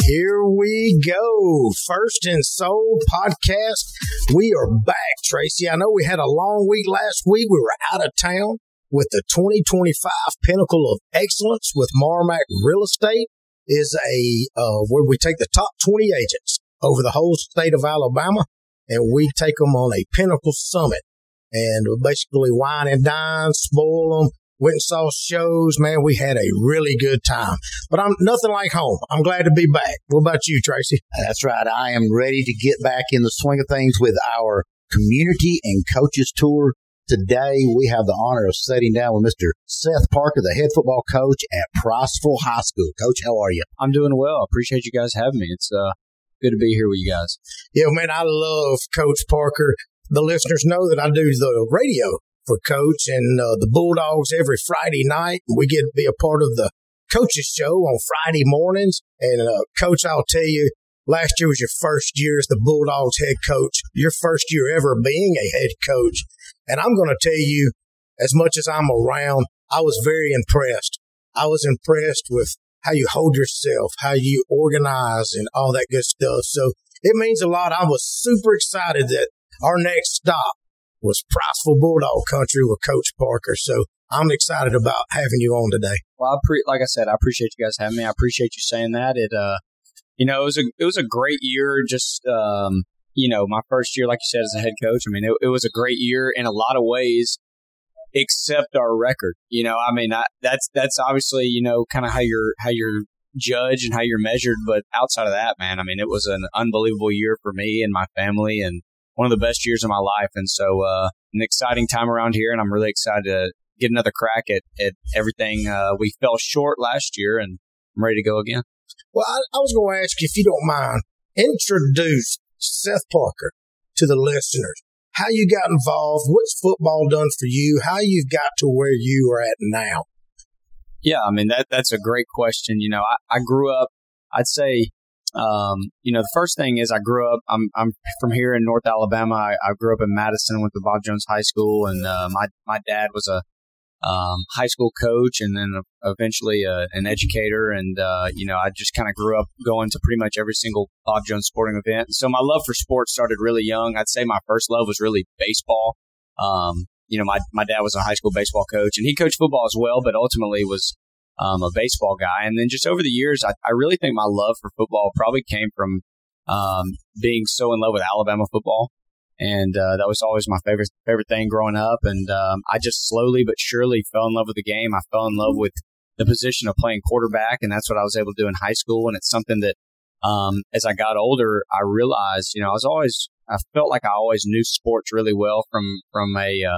Here we go. First and Soul podcast. We are back, Tracy. I know we had a long week last week. We were out of town with the 2025 Pinnacle of Excellence with Marmac Real Estate is where we take the top 20 agents over the whole state of Alabama and we take them on a Pinnacle Summit and basically wine and dine, spoil them. Went and saw shows, man. We had a really good time. But I'm nothing like home. I'm glad to be back. What about you, Tracy? That's right. I am ready to get back in the swing of things with our community and coaches tour. Today, we have the honor of sitting down with Mr. Seth Parker, the head football coach at Priceville High School. Coach, how are you? I'm doing well. Appreciate you guys having me. It's good to be here with you guys. Yeah, man, I love Coach Parker. The listeners know that I do the radio for Coach and the Bulldogs every Friday night. We get to be a part of the Coaches Show on Friday mornings. And Coach, I'll tell you, last year was your first year as the Bulldogs head coach, your first year ever being a head coach. And I'm going to tell you, as much as I'm around, I was very impressed. I was impressed with how you hold yourself, how you organize and all that good stuff. So it means a lot. I was super excited that our next stop was Priceville Bulldog Country with Coach Parker. So I'm excited about having you on today. Well, like I said, I appreciate you guys having me. I appreciate you saying that. It was a great year. Just, my first year, like you said, as a head coach. I mean, it was a great year in a lot of ways, except our record. That's obviously, kind of how you're judged and how you're measured. But outside of that, man, I mean, it was an unbelievable year for me and my family and one of the best years of my life. And so an exciting time around here, and I'm really excited to get another crack at everything. We fell short last year, and I'm ready to go again. Well, I was going to ask you, if you don't mind, introduce Seth Parker to the listeners. How you got involved, what's football done for you, how you've got to where you are at now. Yeah, I mean, that's a great question. I grew up, I'd say, the first thing is I grew up, I'm from here in North Alabama. I grew up in Madison, went to Bob Jones High School, and my dad was a high school coach and then eventually an educator. And, I just kind of grew up going to pretty much every single Bob Jones sporting event. So my love for sports started really young. I'd say my first love was really baseball. My dad was a high school baseball coach, and he coached football as well, but ultimately was a baseball guy. And then just over the years, I really think my love for football probably came from being so in love with Alabama football. And that was always my favorite thing growing up. And I just slowly but surely fell in love with the game. I fell in love with the position of playing quarterback, and that's what I was able to do in high school. And it's something that as I got older, I realized, I felt like I always knew sports really well from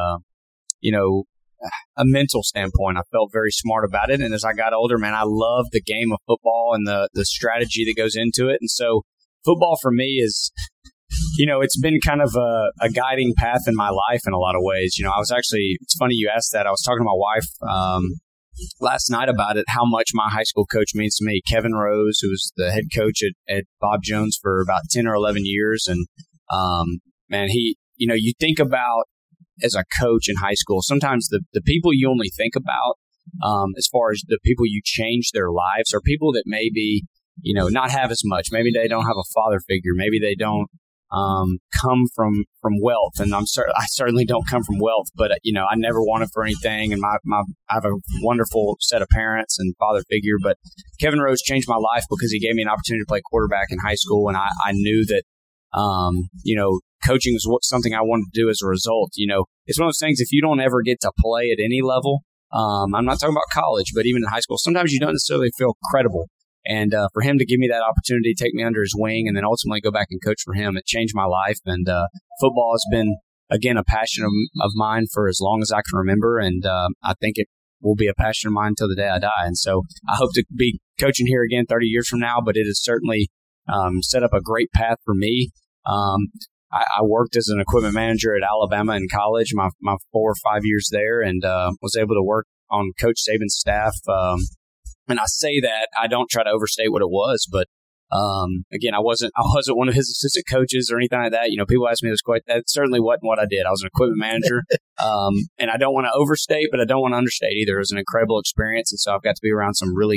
a mental standpoint. I felt very smart about it. And as I got older, man, I loved the game of football and the strategy that goes into it. And so football for me is, it's been kind of a guiding path in my life in a lot of ways. It's funny you asked that. I was talking to my wife last night about it, how much my high school coach means to me. Kevin Rose, who was the head coach at Bob Jones for about 10 or 11 years. And, man, you think about, as a coach in high school, sometimes the people you only think about as far as the people you change their lives are people that maybe, not have as much. Maybe they don't have a father figure. Maybe they don't come from wealth. And I certainly don't come from wealth, but, I never wanted for anything. And I have a wonderful set of parents and father figure. But Kevin Rose changed my life because he gave me an opportunity to play quarterback in high school. And I knew that, coaching is something I wanted to do as a result. It's one of those things, if you don't ever get to play at any level, I'm not talking about college, but even in high school, sometimes you don't necessarily feel credible. And for him to give me that opportunity, take me under his wing, and then ultimately go back and coach for him, it changed my life. And football has been, again, a passion of mine for as long as I can remember. And I think it will be a passion of mine until the day I die. And so I hope to be coaching here again 30 years from now, but it has certainly set up a great path for me. I worked as an equipment manager at Alabama in college, my 4 or 5 years there, and was able to work on Coach Saban's staff. And I say that, I don't try to overstate what it was, but again, I wasn't one of his assistant coaches or anything like that. People ask me this question. That certainly wasn't what I did. I was an equipment manager, and I don't want to overstate, but I don't want to understate either. It was an incredible experience, and so I've got to be around some really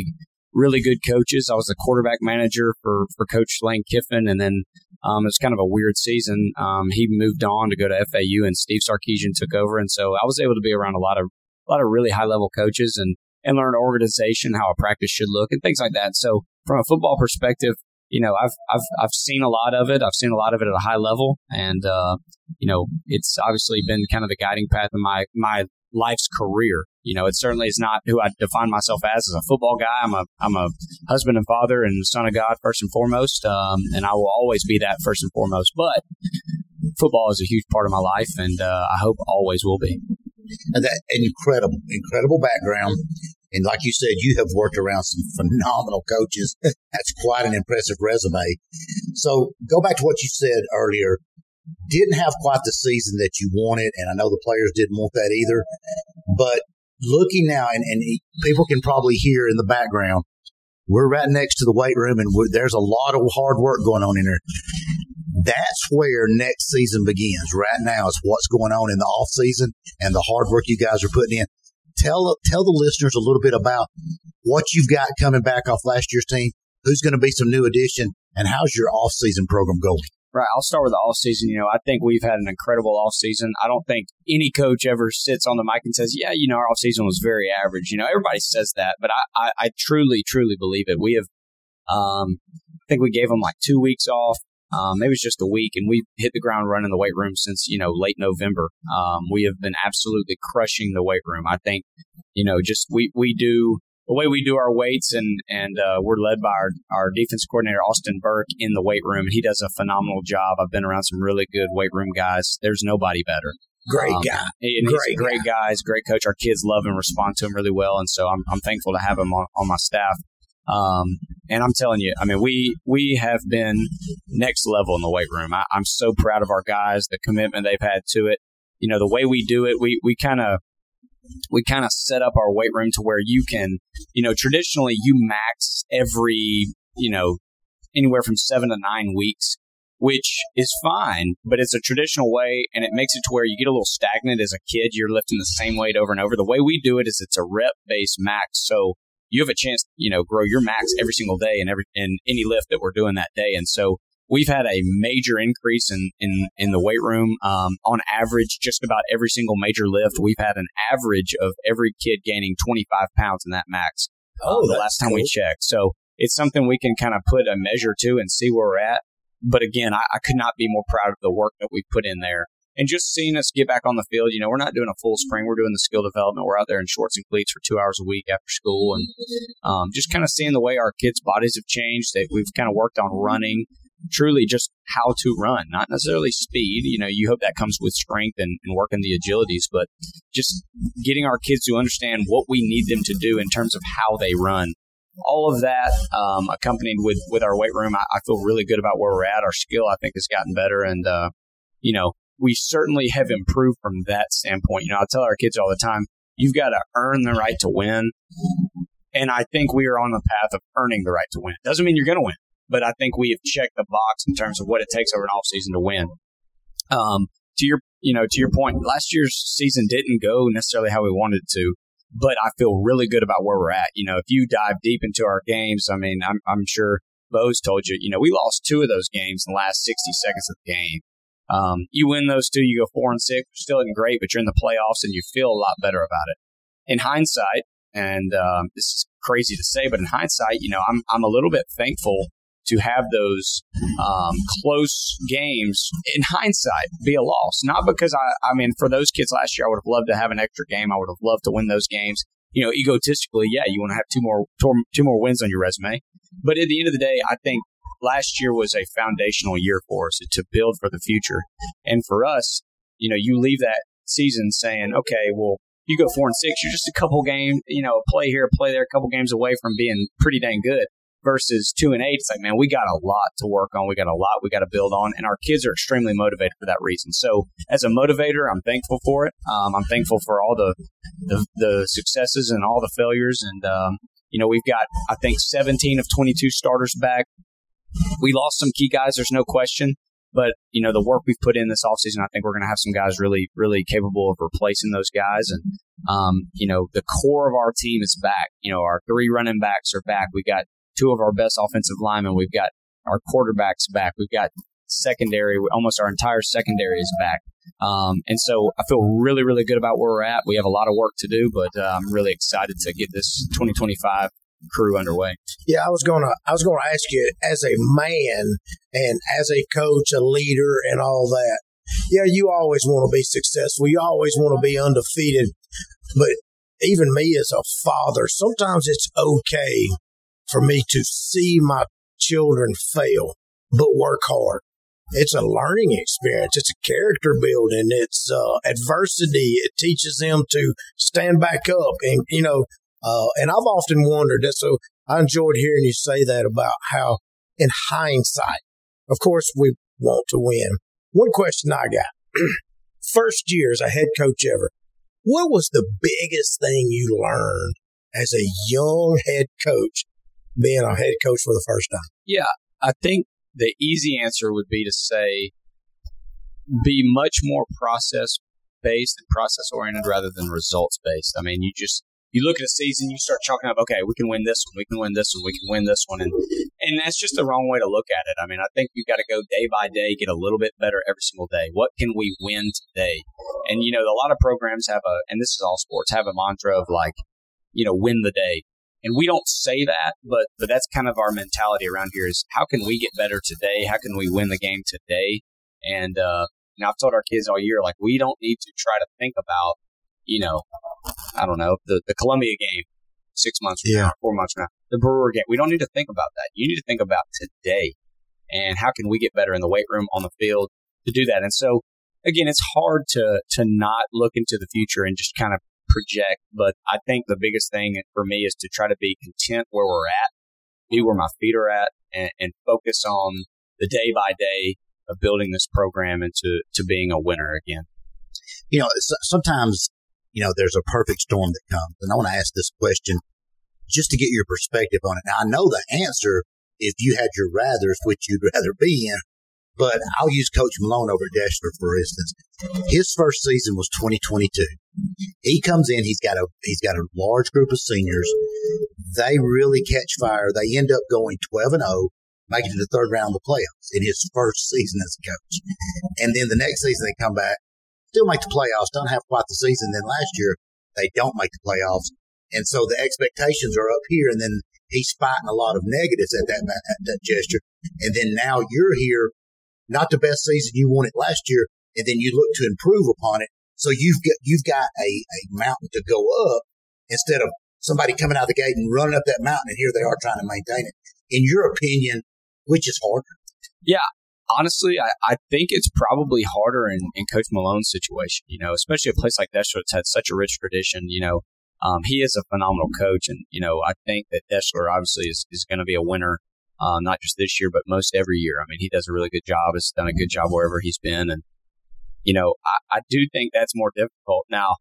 really good coaches. I was the quarterback manager for Coach Lane Kiffin, and then it was kind of a weird season. He moved on to go to FAU, and Steve Sarkisian took over, and so I was able to be around a lot of really high level coaches and learn organization, how a practice should look, and things like that. So from a football perspective, I've seen a lot of it. I've seen a lot of it at a high level, and it's obviously been kind of the guiding path of my life's career. It certainly is not who I define myself as a football guy. I'm a husband and father and son of God first and foremost, and I will always be that first and foremost. But football is a huge part of my life, and I hope always will be. And that incredible background. And like you said, you have worked around some phenomenal coaches. That's quite an impressive resume. So go back to what you said earlier. Didn't have quite the season that you wanted, and I know the players didn't want that either. But looking now, and people can probably hear in the background, we're right next to the weight room, and there's a lot of hard work going on in there. That's where next season begins. Right now is what's going on in the off season and the hard work you guys are putting in. Tell the listeners a little bit about what you've got coming back off last year's team, who's going to be some new addition, and how's your off season program going? Right. I'll start with the off season. I think we've had an incredible off season. I don't think any coach ever sits on the mic and says, yeah, our off season was very average. Everybody says that, but I truly, truly believe it. We have, I think we gave them like 2 weeks off. Maybe it's just a week, and we've hit the ground running in the weight room since, late November. We have been absolutely crushing the weight room. I think, just we do the way we do our weights, and we're led by our defense coordinator, Austin Burke, in the weight room, and he does a phenomenal job. I've been around some really good weight room guys. There's nobody better. Great guy. And he's a great guy. He's a great coach. Our kids love and respond to him really well, and so I'm thankful to have him on my staff. And I'm telling you, we have been next level in the weight room. I'm so proud of our guys, the commitment they've had to it. The way we do it, we kind of set up our weight room to where you can, traditionally you max every, anywhere from 7 to 9 weeks, which is fine, but it's a traditional way, and it makes it to where you get a little stagnant as a kid. You're lifting the same weight over and over. The way we do it is it's a rep-based max. So you have a chance, grow your max every single day in any lift that we're doing that day. And so we've had a major increase in the weight room. On average, just about every single major lift, we've had an average of every kid gaining 25 pounds in that max. The last time we checked. So it's something we can kind of put a measure to and see where we're at. But again, I could not be more proud of the work that we put in there. And just seeing us get back on the field, we're not doing a full spring. We're doing the skill development. We're out there in shorts and cleats for 2 hours a week after school. And just kind of seeing the way our kids' bodies have changed, that we've kind of worked on running, truly just how to run, not necessarily speed. You hope that comes with strength and working the agilities, but just getting our kids to understand what we need them to do in terms of how they run. All of that accompanied with our weight room, I feel really good about where we're at. Our skill, I think, has gotten better. And, we certainly have improved from that standpoint. I tell our kids all the time, you've got to earn the right to win. And I think we are on the path of earning the right to win. Doesn't mean you're going to win, but I think we have checked the box in terms of what it takes over an off season to win. To your point, last year's season didn't go necessarily how we wanted it to, but I feel really good about where we're at. If you dive deep into our games, I'm sure Bo's told you, we lost 2 of those games in the last 60 seconds of the game. You win those 2, you go 4-6, which still isn't great, but you're in the playoffs and you feel a lot better about it. In hindsight, and this is crazy to say, but in hindsight, I'm a little bit thankful to have those close games in hindsight be a loss. Not because for those kids last year, I would have loved to have an extra game. I would have loved to win those games. Egotistically, yeah, you want to have two more wins on your resume. But at the end of the day, I think last year was a foundational year for us to build for the future. And for us, you leave that season saying, okay, well, you go 4-6, you're just a couple games, a play here, a play there, a couple games away from being pretty dang good. Versus 2-8, it's like, man, we got a lot to work on. We got a lot we got to build on, and our kids are extremely motivated for that reason. So, as a motivator, I'm thankful for it. I'm thankful for all the successes and all the failures. And we've got, I think, 17 of 22 starters back. We lost some key guys. There's no question. But, you know, the work we've put in this offseason, I think we're going to have some guys really, really capable of replacing those guys. And, you know, the core of our team is back. You know, our 3 running backs are back. We've got 2 of our best offensive linemen. We've got our quarterbacks back. We've got secondary. Almost our entire secondary is back. And so I feel really, really good about where we're at. We have a lot of work to do, but I'm really excited to get this 2025 crew underway. Yeah, I was gonna ask you, as a man and as a coach, a leader, and all that. Yeah, you always want to be successful. You always want to be undefeated. But even me as a father, sometimes it's okay for me to see my children fail, but work hard. It's a learning experience. It's a character building. It's adversity. It teaches them to stand back up. And, you know, and I've often wondered, so I enjoyed hearing you say that about how, in hindsight, of course, we want to win. One question I got, first year as a head coach ever, what was the biggest thing you learned as a young head coach, being a head coach for the first time? Yeah, I think the easy answer would be to say, be much more process-based and process-oriented rather than results-based. I mean, you look at a season, you start chalking up, okay, we can win this one, we can win this one, we can win this one. And that's just the wrong way to look at it. I mean, I think you've got to go day by day, get a little bit better every single day. What can we win today? And, you know, a lot of programs have and this is all sports, have a mantra of like, you know, win the day. And we don't say that, but that's kind of our mentality around here is how can we get better today? How can we win the game today? And, you know, I've told our kids all year, like, we don't need to try to think about, you know, I don't know, the Columbia game 6 months from now, 4 months from now, the Brewer game. We don't need to think about that. You need to think about today and how can we get better in the weight room, on the field to do that. And so, again, it's hard to not look into the future and just kind of project. But I think the biggest thing for me is to try to be content where we're at, be where my feet are at, and focus on the day by day of building this program into being a winner again. You know, sometimes, you know, there's a perfect storm that comes. And I want to ask this question just to get your perspective on it. Now, I know the answer if you had your rathers, which you'd rather be in, but I'll use Coach Malone over at Deshler, for instance. His first season was 2022. He comes in, he's got a large group of seniors. They really catch fire. They end up going 12-0, making it to the third round of the playoffs in his first season as a coach. And then the next season they come back, still make the playoffs, don't have quite the season. Then last year, they don't make the playoffs. And so the expectations are up here, and then he's fighting a lot of negatives at that gesture. And then now you're here, not the best season you wanted last year, and then you look to improve upon it. So you've got a mountain to go up instead of somebody coming out of the gate and running up that mountain, and here they are trying to maintain it. In your opinion, which is harder? Yeah. Honestly, I think it's probably harder in Coach Malone's situation, you know, especially a place like Deshler that's had such a rich tradition. You know, he is a phenomenal coach. And, you know, I think that Deshler obviously is going to be a winner, not just this year, but most every year. I mean, he does a really good job, has done a good job wherever he's been. And, you know, I do think that's more difficult. Now,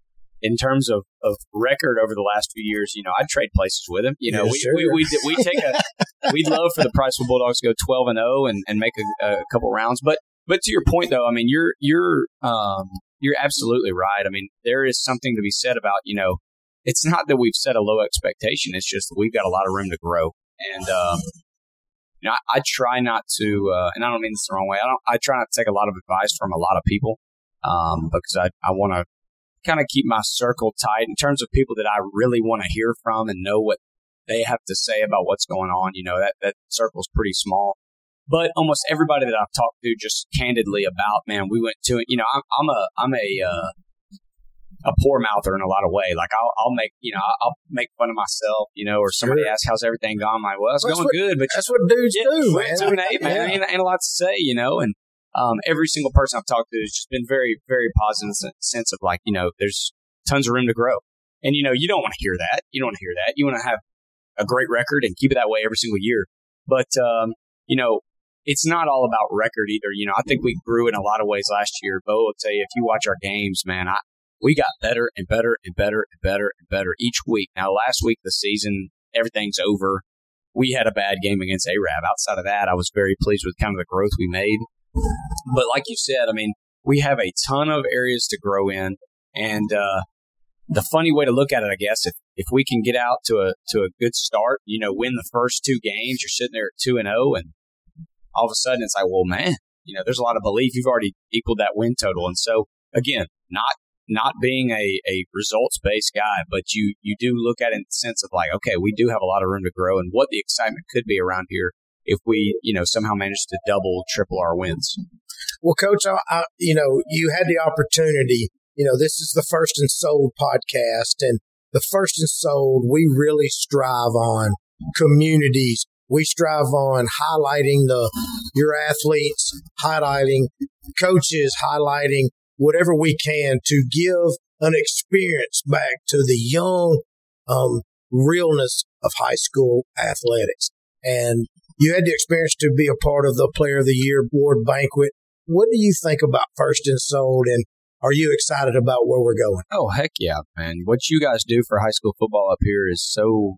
in terms of record over the last few years, you know, I'd trade places with him. You know, we take we'd love for the Priceville Bulldogs to go 12-0 and make a couple rounds. But to your point, though, I mean, you're absolutely right. I mean, there is something to be said about, you know, it's not that we've set a low expectation. It's just that we've got a lot of room to grow. And, you know, I try not to, and I don't mean this the wrong way. I try not to take a lot of advice from a lot of people, because I want to kind of keep my circle tight in terms of people that I really want to hear from and know what they have to say about what's going on. You know, that circle's pretty small. But almost everybody that I've talked to just candidly about, man, we went to it. You know, I'm a poor mouther in a lot of ways. Like I'll make fun of myself, you know, or somebody asks how's everything going. I'm like, well, it's going good, but that's what dudes do, man. Man, ain't a lot to say, you know, and every single person I've talked to has just been very, very positive in the sense of like, you know, there's tons of room to grow. And, you know, you don't want to hear that. You don't want to hear that. You want to have a great record and keep it that way every single year. But, you know, it's not all about record either. You know, I think we grew in a lot of ways last year. Bo will tell you, if you watch our games, man, we got better and better and better and better and better each week. Now, last week, the season, everything's over. We had a bad game against Arab. Outside of that, I was very pleased with kind of the growth we made. But like you said, I mean, we have a ton of areas to grow in. And the funny way to look at it, I guess, if we can get out to a good start, win the first 2 games, you're sitting there at 2-0, and all of a sudden it's like, well, man, there's a lot of belief. You've already equaled that win total. And so, again, not being a results-based guy, but you do look at it in the sense of like, okay, we do have a lot of room to grow, and what the excitement could be around here if we, somehow manage to double, triple our wins. Well, Coach, you had the opportunity. This is the First and Sold podcast, and the First and Sold, we really strive on communities. We strive on highlighting your athletes, highlighting coaches, highlighting whatever we can to give an experience back to the young realness of high school athletics. And you had the experience to be a part of the Player of the Year award banquet. What do you think about First and Sold, and are you excited about where we're going? Oh, heck yeah, man. What you guys do for high school football up here is so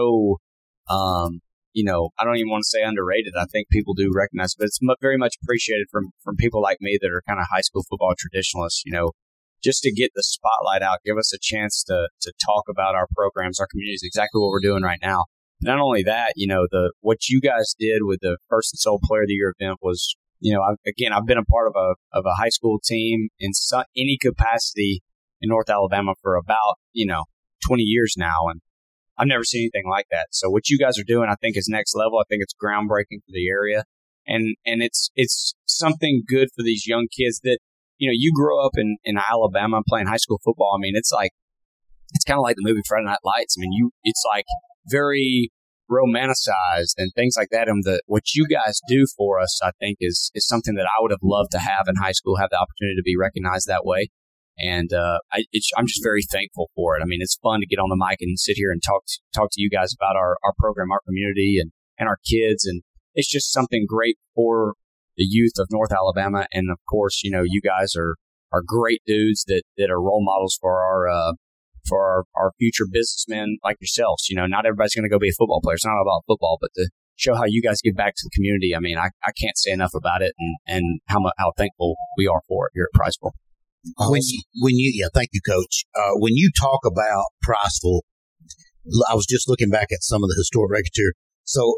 I don't even want to say underrated. I think people do recognize it, but it's very much appreciated from people like me that are kind of high school football traditionalists, just to get the spotlight out, give us a chance to talk about our programs, our communities, exactly what we're doing right now. Not only that, what you guys did with the First and Sold Player of the Year event was, I've been a part of a high school team in any capacity in North Alabama for about, 20 years now. And I've never seen anything like that. So what you guys are doing, I think, is next level. I think it's groundbreaking for the area. And it's something good for these young kids that, you grow up in Alabama playing high school football. I mean, it's kind of like the movie Friday Night Lights. I mean, it's like very romanticized and things like that. And what you guys do for us, I think, is something that I would have loved to have in high school, have the opportunity to be recognized that way. And I'm just very thankful for it. I mean, it's fun to get on the mic and sit here and talk to you guys about our program, our community, and our kids. And it's just something great for the youth of North Alabama. And, of course, you guys are great dudes that are role models for our future businessmen like yourselves. Not everybody's going to go be a football player. It's not all about football, but to show how you guys give back to the community. I mean, I can't say enough about it and how thankful we are for it here at Priceville. Thank you, Coach. When you talk about Priceville, I was just looking back at some of the historic records here. So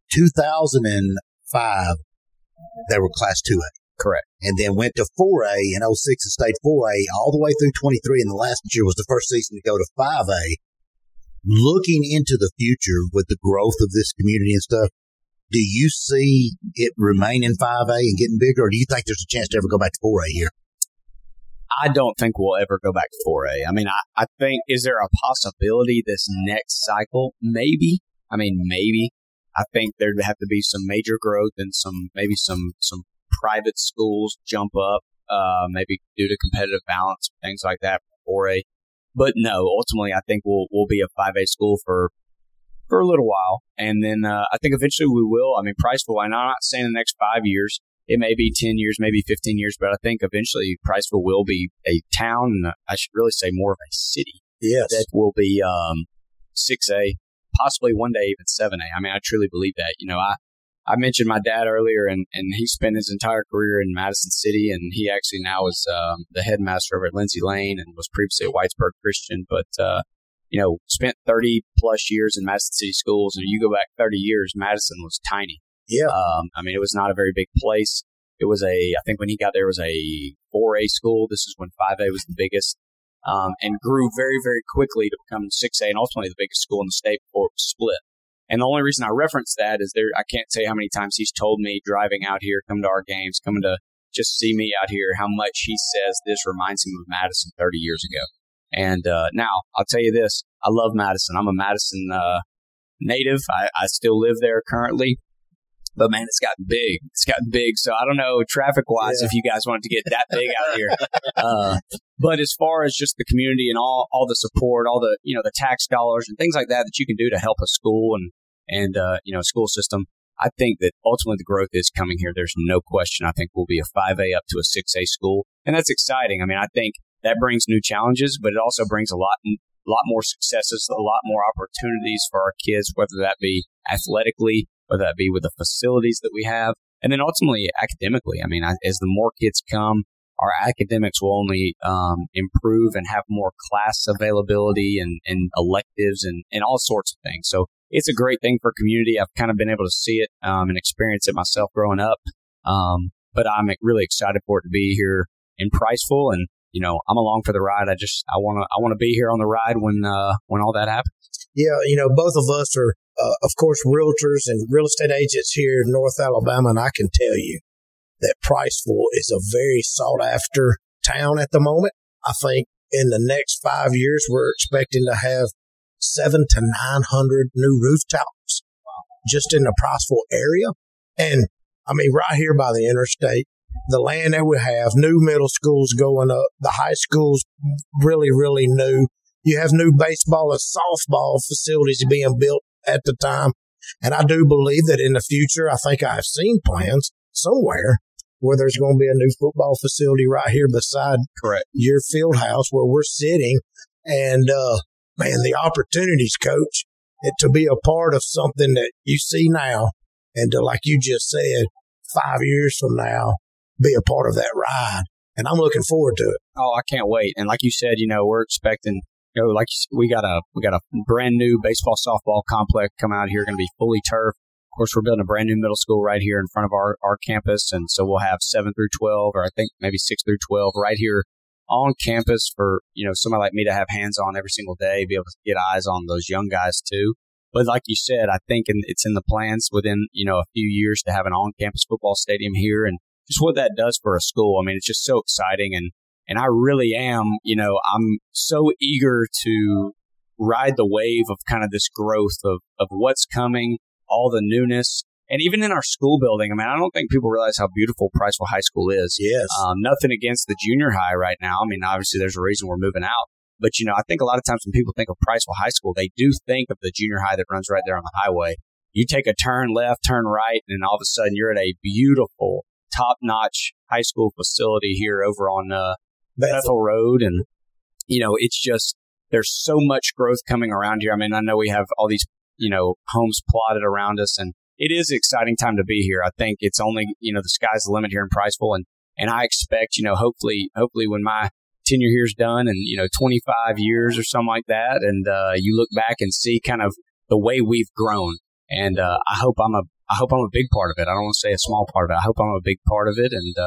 2005, they were Class 2A. Correct. And then went to 4A in 06 and stayed 4A all the way through 23. And the last year was the first season to go to 5A. Looking into the future with the growth of this community and stuff, do you see it remaining 5A and getting bigger, or do you think there's a chance to ever go back to 4A here? I don't think we'll ever go back to 4A. I mean, I think, is there a possibility this next cycle? Maybe. I mean, maybe. I think there'd have to be some major growth and maybe some private schools jump up, maybe due to competitive balance, things like that for 4A. But no, ultimately, I think we'll be a 5A school for a little while. And then I think eventually we will. I mean, Priceville, and I'm not saying the next 5 years. It may be 10 years, maybe 15 years, but I think eventually Priceville will be a town, and I should really say more of a city. Yes. That will be 6A, possibly one day even 7A. I mean, I truly believe that. I mentioned my dad earlier, and he spent his entire career in Madison City, and he actually now is the headmaster over at Lindsay Lane and was previously at Whitesburg Christian, but spent 30-plus years in Madison City schools, and you go back 30 years, Madison was tiny. Yeah. I mean, it was not a very big place. It was I think when he got there, it was a 4A school. This is when 5A was the biggest, and grew very, very quickly to become 6A and ultimately the biggest school in the state before it was split. And the only reason I reference that is I can't tell you how many times he's told me driving out here, coming to our games, coming to just see me out here, how much he says this reminds him of Madison 30 years ago. And now, I'll tell you this, I love Madison. I'm a Madison native. I still live there currently. But, man, it's gotten big. It's gotten big. So, I don't know, traffic-wise, if you guys want to get that big out here. But as far as just the community and all the support, all the, the tax dollars and things like that you can do to help a school and school system, I think that ultimately the growth is coming here. There's no question. I think we'll be a 5A up to a 6A school. And that's exciting. I mean, I think that brings new challenges, but it also brings a lot more successes, a lot more opportunities for our kids, whether that be athletically, whether that be with the facilities that we have. And then ultimately, academically, I mean, as the more kids come, our academics will only improve and have more class availability and electives and all sorts of things. So it's a great thing for community. I've kind of been able to see it and experience it myself growing up. But I'm really excited for it to be here in Priceville, and I'm along for the ride. I want to be here on the ride when all that happens. Yeah, both of us are, of course, realtors and real estate agents here in North Alabama, and I can tell you that Priceville is a very sought-after town at the moment. I think in the next 5 years, we're expecting to have 700 to 900 new rooftops just in the Priceville area. And, I mean, right here by the interstate, the land that we have, new middle schools going up, the high schools really, really new. You have new baseball and softball facilities being built at the time. And I do believe that in the future, I think I've seen plans somewhere where there's going to be a new football facility right here beside your field house where we're sitting. And, man, the opportunities, Coach, to be a part of something that you see now and to, like you just said, 5 years from now, be a part of that ride. And I'm looking forward to it. Oh, I can't wait. And like you said, we're expecting, like we got a brand new baseball softball complex come out here, going to be fully turfed. Of course, we're building a brand new middle school right here in front of our campus. And so we'll have 7 through 12, or I think maybe 6 through 12 right here on campus for, somebody like me to have hands on every single day, be able to get eyes on those young guys too. But like you said, I think it's in the plans within, a few years to have an on-campus football stadium here, and just what that does for a school. I mean, it's just so exciting. And I really am, I'm so eager to ride the wave of kind of this growth of what's coming, all the newness. And even in our school building, I mean, I don't think people realize how beautiful Priceville High School is. Yes. Nothing against the junior high right now. I mean, obviously there's a reason we're moving out. But, I think a lot of times when people think of Priceville High School, they do think of the junior high that runs right there on the highway. You take a turn left, turn right, and all of a sudden you're at a beautiful, top-notch high school facility here over on Bethel Road. And, it's just, there's so much growth coming around here. I mean, I know we have all these, homes plotted around us, and it is an exciting time to be here. I think it's only, the sky's the limit here in Priceville. And I expect, hopefully when my tenure here is done and, 25 years or something like that, and you look back and see kind of the way we've grown. And I hope I'm a big part of it. I don't want to say a small part of it. I hope I'm a big part of it. And,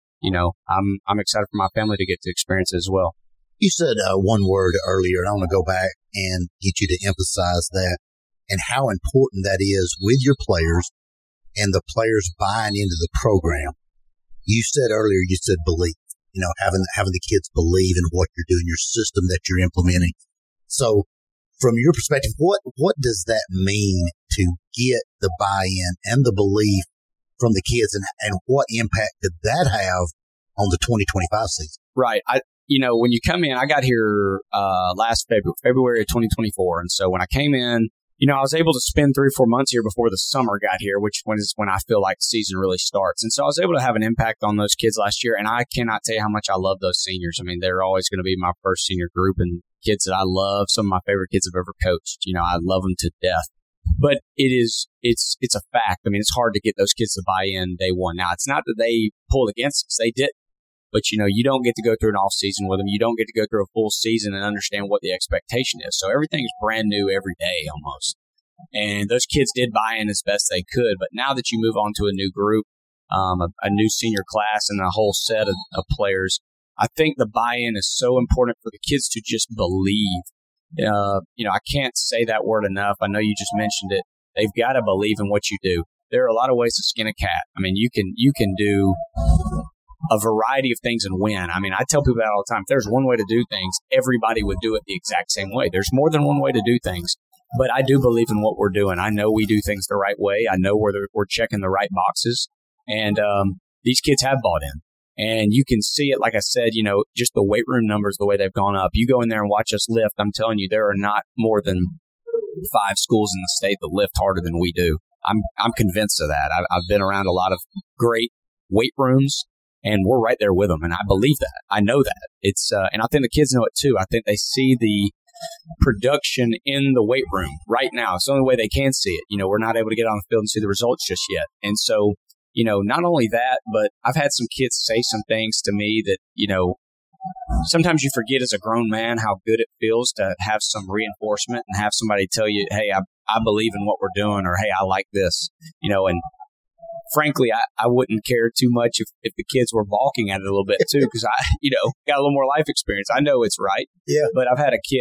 I'm excited for my family to get to experience it as well. You said one word earlier, and I want to go back and get you to emphasize that and how important that is with your players and the players buying into the program. You said earlier, belief, having the kids believe in what you're doing, your system that you're implementing. So from your perspective, what does that mean to get the buy-in and the belief from the kids, and what impact did that have on the 2025 season? Right. When you come in, I got here last February of 2024. And so when I came in, I was able to spend 3 or 4 months here before the summer got here, which is when I feel like the season really starts. And so I was able to have an impact on those kids last year. And I cannot tell you how much I love those seniors. I mean, they're always going to be my first senior group, and kids that I love, some of my favorite kids I've ever coached. I love them to death. But it's a fact. I mean, it's hard to get those kids to buy in day one. Now, it's not that they pulled against us. They did. But, you don't get to go through an off season with them. You don't get to go through a full season and understand what the expectation is. So everything's brand new every day almost. And those kids did buy in as best they could. But now that you move on to a new group, a new senior class and a whole set of players, I think the buy-in is so important for the kids to just believe. I can't say that word enough. I know you just mentioned it. They've got to believe in what you do. There are a lot of ways to skin a cat. I mean, you can do a variety of things and win. I mean, I tell people that all the time. If there's one way to do things, everybody would do it the exact same way. There's more than one way to do things, but I do believe in what we're doing. I know we do things the right way. I know we're checking the right boxes, and these kids have bought in. And you can see it, like I said, just the weight room numbers, the way they've gone up. You go in there and watch us lift. I'm telling you, there are not more than 5 schools in the state that lift harder than we do. I'm convinced of that. I've been around a lot of great weight rooms, and we're right there with them. And I believe that. I know that. It's and I think the kids know it too. I think they see the production in the weight room right now. It's the only way they can see it. We're not able to get on the field and see the results just yet. And so not only that, but I've had some kids say some things to me that, sometimes you forget as a grown man how good it feels to have some reinforcement and have somebody tell you, hey, I believe in what we're doing, or hey, I like this, and frankly, I wouldn't care too much if the kids were balking at it a little bit too, because I, got a little more life experience. I know it's right. Yeah. But I've had a kid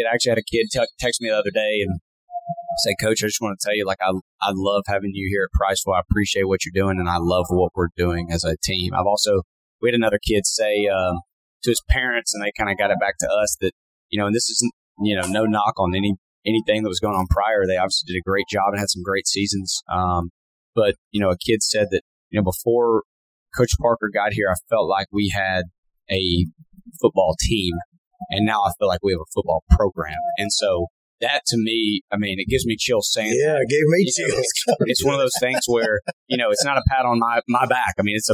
text me the other day and say, Coach, I just want to tell you, I love having you here at Priceville. I appreciate what you're doing, and I love what we're doing as a team. We had another kid say to his parents, and they kind of got it back to us that, and this isn't, no knock on anything that was going on prior. They obviously did a great job and had some great seasons. But, a kid said that, before Coach Parker got here, I felt like we had a football team, and now I feel like we have a football program. And so that to me, it gives me chills saying that. Yeah, it gave me chills. It's one of those things where, it's not a pat on my back.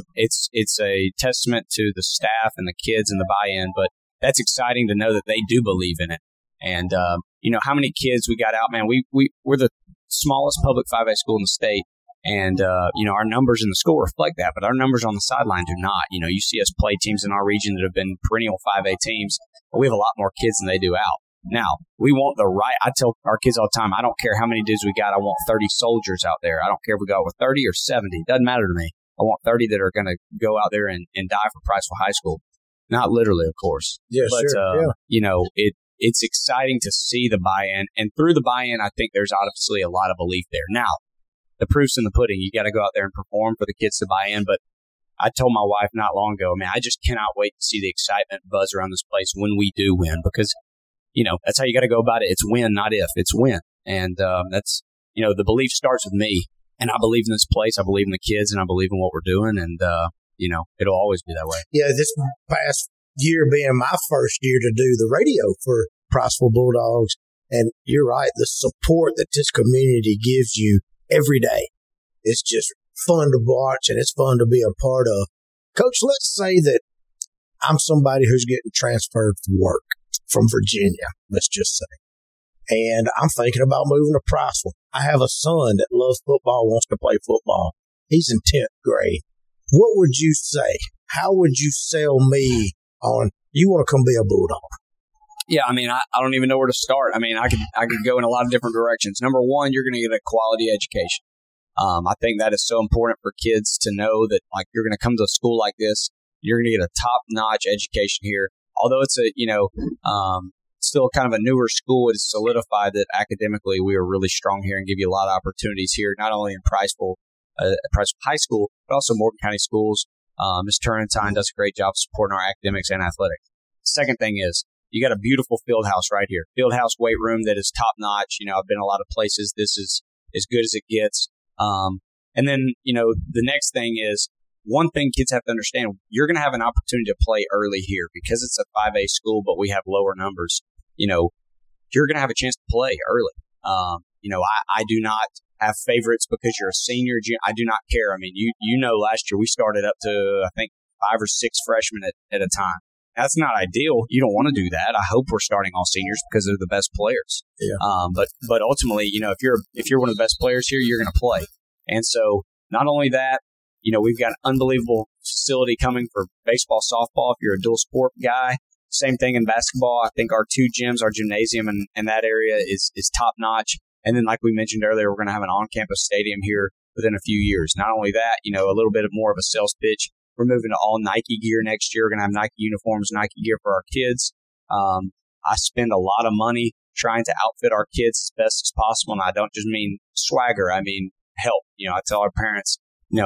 It's a testament to the staff and the kids and the buy-in, but that's exciting to know that they do believe in it. And, how many kids we got out, man, we're the smallest public 5A school in the state. And, our numbers in the school reflect that, but our numbers on the sideline do not. You see us play teams in our region that have been perennial 5A teams, but we have a lot more kids than they do out. Now, we want I tell our kids all the time, I don't care how many dudes we got. I want 30 soldiers out there. I don't care if we go out with 30 or 70. It doesn't matter to me. I want 30 that are going to go out there and die for Priceville High School. Not literally, of course. Yeah, but, sure. It's exciting to see the buy-in. And through the buy-in, I think there's obviously a lot of belief there. Now, the proof's in the pudding. You got to go out there and perform for the kids to buy in. But I told my wife not long ago, man, I just cannot wait to see the excitement buzz around this place when we do win, because, that's how you got to go about it. It's win, not if. It's win. And that's, the belief starts with me. And I believe in this place. I believe in the kids, and I believe in what we're doing. And, it'll always be that way. Yeah, this past year being my first year to do the radio for Priceville Bulldogs. And you're right, the support that this community gives you every day. It's just fun to watch, and it's fun to be a part of. Coach, let's say that I'm somebody who's getting transferred from work from Virginia, let's just say. And I'm thinking about moving to Priceville. I have a son that loves football, wants to play football. He's in 10th grade. What would you say? How would you sell me on, you want to come be a Bulldog? Yeah, I don't even know where to start. I could go in a lot of different directions. Number one, you're going to get a quality education. I think that is so important for kids to know that, like, you're going to come to a school like this, you're going to get a top-notch education here. Although it's still kind of a newer school, it's solidified that academically we are really strong here and give you a lot of opportunities here, not only in Priceville High School, but also Morgan County Schools. Ms. Turrentine does a great job supporting our academics and athletics. Second thing is, you got a beautiful field house right here. Field house weight room that is top notch. I've been a lot of places. This is as good as it gets. And then, the next thing is, one thing kids have to understand, you're going to have an opportunity to play early here because it's a 5A school, but we have lower numbers. You're going to have a chance to play early. I do not have favorites because you're a senior. I do not care. Last year we started up to, I think, 5 or 6 freshmen at a time. That's not ideal. You don't want to do that. I hope we're starting all seniors because they're the best players. Yeah. But ultimately, if you're one of the best players here, you're going to play. And so not only that, we've got an unbelievable facility coming for baseball, softball. If you're a dual sport guy, same thing in basketball. I think our 2 gyms, our gymnasium and that area is top notch. And then, like we mentioned earlier, we're going to have an on-campus stadium here within a few years. Not only that, a little bit of more of a sales pitch. We're moving to all Nike gear next year. We're going to have Nike uniforms, Nike gear for our kids. I spend a lot of money trying to outfit our kids as best as possible. And I don't just mean swagger. I mean help. I tell our parents,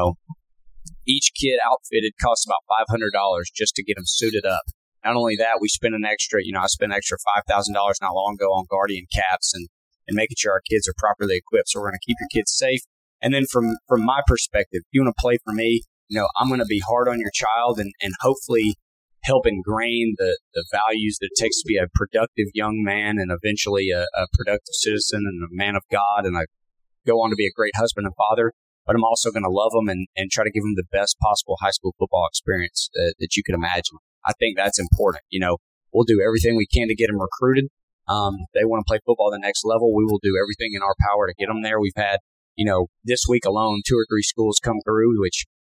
each kid outfitted costs about $500 just to get them suited up. Not only that, we spend an extra, I spent an extra $5,000 not long ago on Guardian caps and making sure our kids are properly equipped. So we're going to keep your kids safe. And then from my perspective, if you want to play for me, I'm going to be hard on your child and hopefully help ingrain the values that it takes to be a productive young man and eventually a productive citizen and a man of God, and I go on to be a great husband and father. But I'm also going to love them and try to give them the best possible high school football experience that you can imagine. I think that's important. We'll do everything we can to get them recruited. If they want to play football at the next level, we will do everything in our power to get them there. We've had, this week alone, 2 or 3 schools come through, which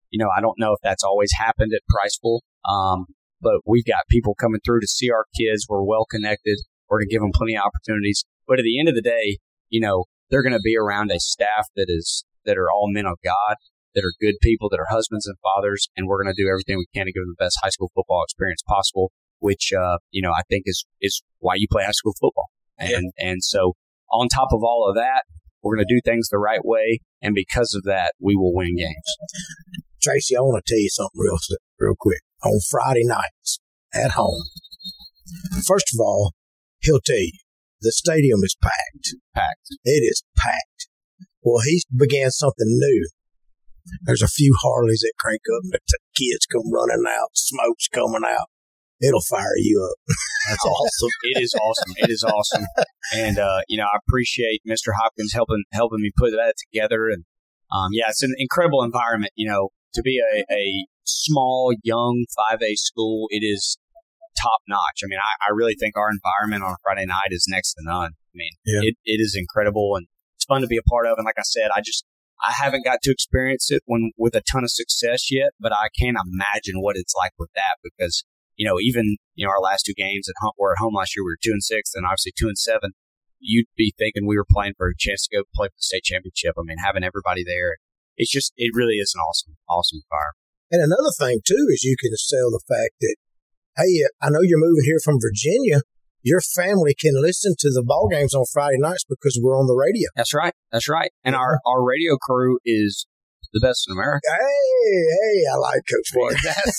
I don't know if that's always happened at Priceville, but we've got people coming through to see our kids. We're well connected. We're going to give them plenty of opportunities. But at the end of the day, they're going to be around a staff that are all men of God, that are good people, that are husbands and fathers, and we're going to do everything we can to give them the best high school football experience possible, which, I think is why you play high school football. And so on top of all of that, we're going to do things the right way, and because of that, we will win games. Tracy, I want to tell you something real quick. On Friday nights at home, first of all, he'll tell you, the stadium is packed. It is packed. Well, he began something new. There's a few Harleys that crank up and the kids come running out, smoke's coming out. It'll fire you up. That's awesome. It is awesome. It is awesome. And, I appreciate Mr. Hopkins helping me put that together. And, it's an incredible environment, to be a small, young 5A school. It is top notch. I mean, I really think our environment on a Friday night is next to none. I mean, it is incredible and it's fun to be a part of. And like I said, I haven't got to experience it with a ton of success yet, but I can't imagine what it's like with that because, even, our last two games were at home last year, we were 2-6 and obviously 2-7. You'd be thinking we were playing for a chance to go play for the state championship. I mean, having everybody there, it really is an awesome environment. And another thing too, is you can sell the fact that, hey, I know you're moving here from Virginia. Your family can listen to the ball games on Friday nights because we're on the radio. That's right. And our radio crew is the best in America. Hey, I like Coach Ford.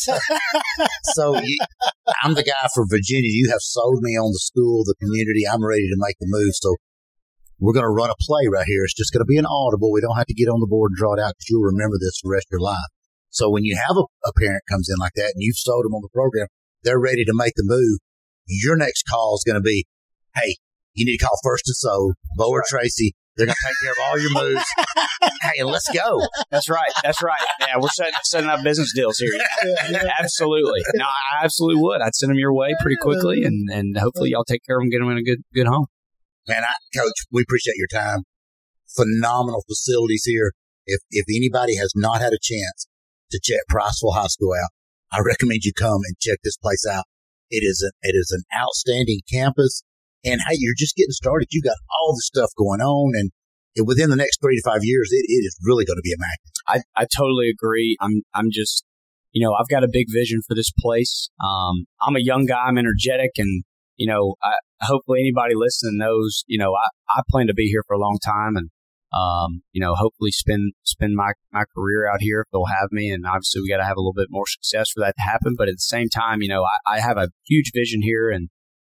So I'm the guy for Virginia. You have sold me on the school, the community. I'm ready to make the move. So we're going to run a play right here. It's just going to be an audible. We don't have to get on the board and draw it out because you'll remember this for the rest of your life. So when you have a parent comes in like that and you've sold them on the program, they're ready to make the move. Your next call is going to be, hey, you need to call First and Soul, Bo or Tracy. They're going to take care of all your moves. Hey, let's go. That's right. Yeah, we're setting up business deals here. Absolutely. No, I absolutely would. I'd send them your way pretty quickly, and hopefully y'all take care of them, get them in a good home. Man, Coach, we appreciate your time. Phenomenal facilities here. If anybody has not had a chance to check Priceville High School out, I recommend you come and check this place out. It is an outstanding campus. And hey, you're just getting started. You got all the stuff going on, and within the next 3 to 5 years, it is really going to be immaculate. I totally agree. I'm just, I've got a big vision for this place. I'm a young guy. I'm energetic, and hopefully anybody listening knows, I plan to be here for a long time, and hopefully spend my career out here if they'll have me. And obviously we got to have a little bit more success for that to happen. But at the same time, I have a huge vision here, and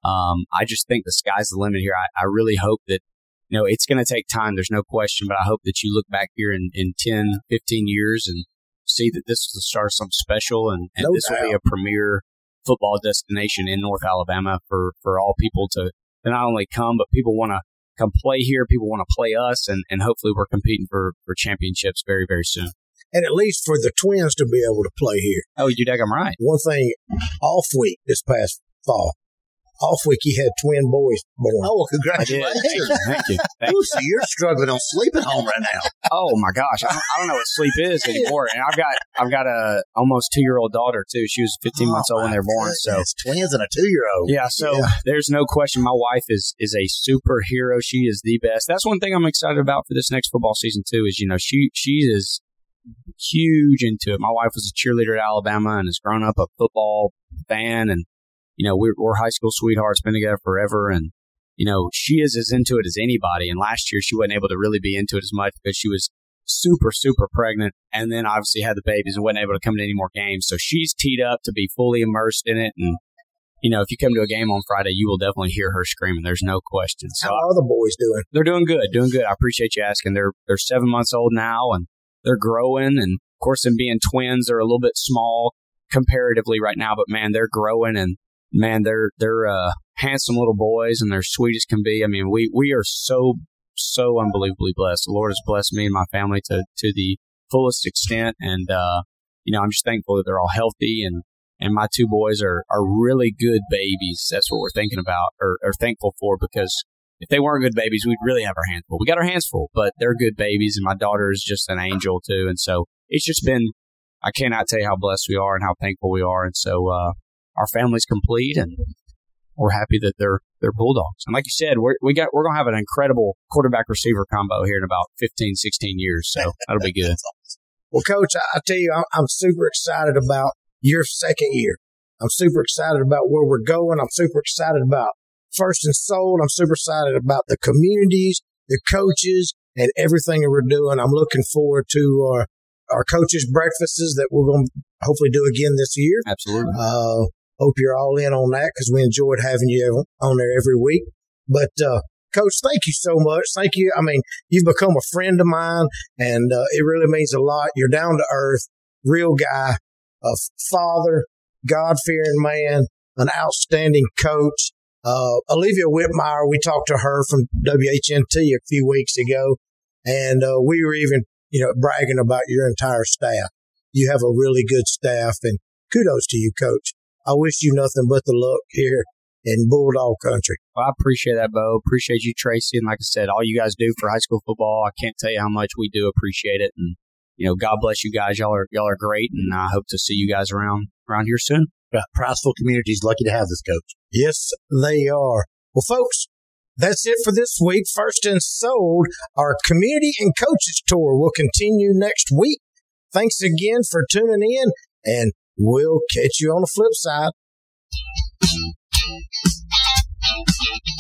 I just think the sky's the limit here. I really hope that, it's going to take time. There's no question, but I hope that you look back here in 10, 15 years and see that this is the start of something special, and this will be a premier football destination in North Alabama for all people to not only come, but people want to come play here. People want to play us, and hopefully we're competing for championships very, very soon. And at least for the Twins to be able to play here. Oh, you daggum right. One thing, off week this past fall, you had twin boys born. Oh, well, congratulations. Thank you. Ooh, so you're struggling on sleep at home right now. Oh my gosh. I don't know what sleep is anymore. And I've got a almost 2-year-old daughter too. She was 15 months old when they were born. So twins and a 2-year-old. Yeah. So there's no question. My wife is a superhero. She is the best. That's one thing I'm excited about for this next football season too, is, she is huge into it. My wife was a cheerleader at Alabama and has grown up a football fan, and we're high school sweethearts, been together forever, and she is as into it as anybody. And last year she wasn't able to really be into it as much because she was super, super pregnant, and then obviously had the babies and wasn't able to come to any more games. So she's teed up to be fully immersed in it. And if you come to a game on Friday, you will definitely hear her screaming. There's no question. So how are the boys doing? They're doing good. I appreciate you asking. They're 7 months old now, and they're growing. And of course, them being twins, they're a little bit small comparatively right now, but man, they're growing, and man, they're handsome little boys, and they're sweet as can be. I mean, we are so unbelievably blessed. The Lord has blessed me and my family to the fullest extent, and I'm just thankful that they're all healthy, and my 2 boys are really good babies. That's what we're thinking about, or thankful for, because if they weren't good babies, we'd really have our hands full. We got our hands full, but they're good babies, and my daughter is just an angel too, and so it's just been I cannot tell you how blessed we are and how thankful we are. And so our family's complete, and we're happy that they're Bulldogs. And like you said, we're going to have an incredible quarterback receiver combo here in about 15, 16 years. So that'll be good. Well, Coach, I tell you, I'm super excited about your second year. I'm super excited about where we're going. I'm super excited about First and Sold. I'm super excited about the communities, the coaches, and everything that we're doing. I'm looking forward to our coaches' breakfasts that we're going to hopefully do again this year. Absolutely. Hope you're all in on that because we enjoyed having you on there every week. But, Coach, thank you so much. Thank you. I mean, you've become a friend of mine, and it really means a lot. You're down to earth, real guy, a father, God-fearing man, an outstanding coach. Olivia Whitmire, we talked to her from WHNT a few weeks ago, and we were even, bragging about your entire staff. You have a really good staff, and kudos to you, Coach. I wish you nothing but the luck here in Bulldog country. Well, I appreciate that, Bo. Appreciate you, Tracy. And like I said, all you guys do for high school football, I can't tell you how much we do appreciate it. And, God bless you guys. Y'all are great. And I hope to see you guys around here soon. Priceville community is lucky to have this coach. Yes, they are. Well, folks, that's it for this week. First and Sold, our community and coaches tour will continue next week. Thanks again for tuning in, and we'll catch you on the flip side.